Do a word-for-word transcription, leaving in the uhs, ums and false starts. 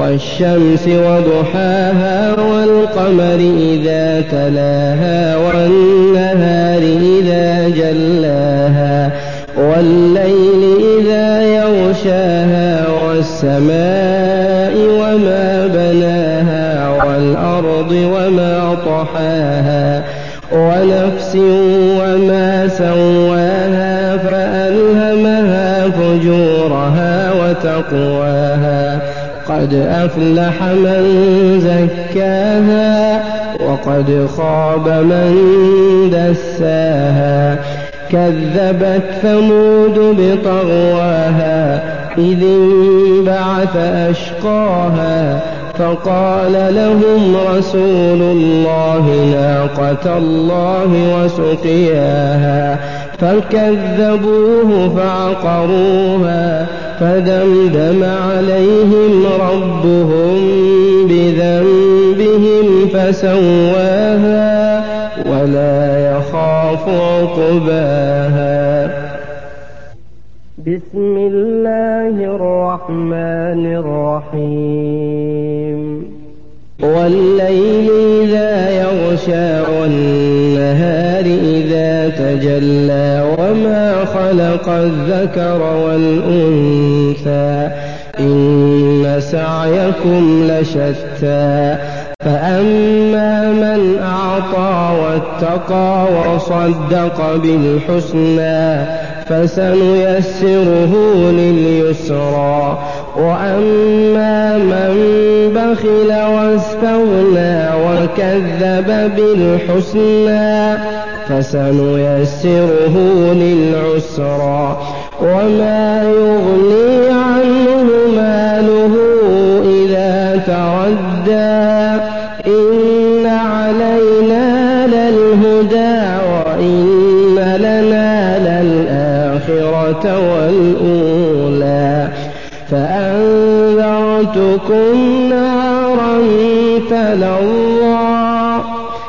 والشمس وضحاها والقمر إذا تلاها والنهار إذا جلاها والليل إذا يغشاها والسماء وما بناها والأرض وما طحاها ونفس وما سواها فألهمها فجورها وتقواها قد أفلح من زكاها وقد خاب من دساها كذبت ثمود بطغواها إذ انبعث أشقاها فقال لهم رسول الله ناقة الله وسقياها فكذبوه فعقروها فدمدم عليهم ربهم بذنبهم فسواها ولا يخاف عقباها. بسم الله الرحمن الرحيم والليل إذا يغشى والنهار إذا تجلى وما خلق الذكر والأنثى إن سعيكم لشتى فأما من أعطى واتقى وصدق بالحسنى فسنيسره لليسرى وأما من بخل واستغنى وكذب بالحسنى فسنيسره للعسرى وما يغني عنه ماله إذا تردى إن علينا للهدى وإن لنا للآخرة والأولى فأنذرتكم نارا تلظى